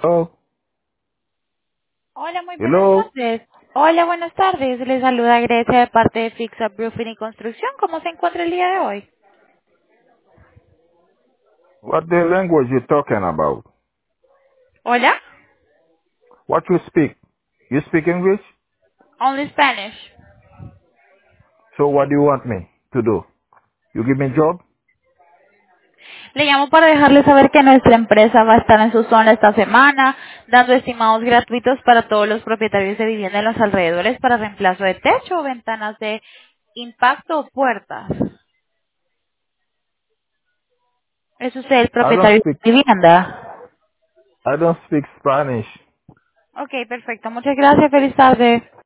Oh, Hola, muy buenas hello. tardes. Hola, buenas tardes. Les saluda Grecia de parte de Fix Up Roofing y Construcción. ¿Cómo se encuentra el día de hoy? What the language you talking about? Hola. What you speak? You speak English? Only Spanish. So what do you want me to do? You give me job? Le llamo para dejarle saber que nuestra empresa va a estar en su zona esta semana, dando estimados gratuitos para todos los propietarios de vivienda en los alrededores para reemplazo de techo o ventanas de impacto o puertas. ¿Es usted el I don't propietario speak. de vivienda? I don't speak Spanish. Ok, perfecto. Muchas gracias. Feliz tarde.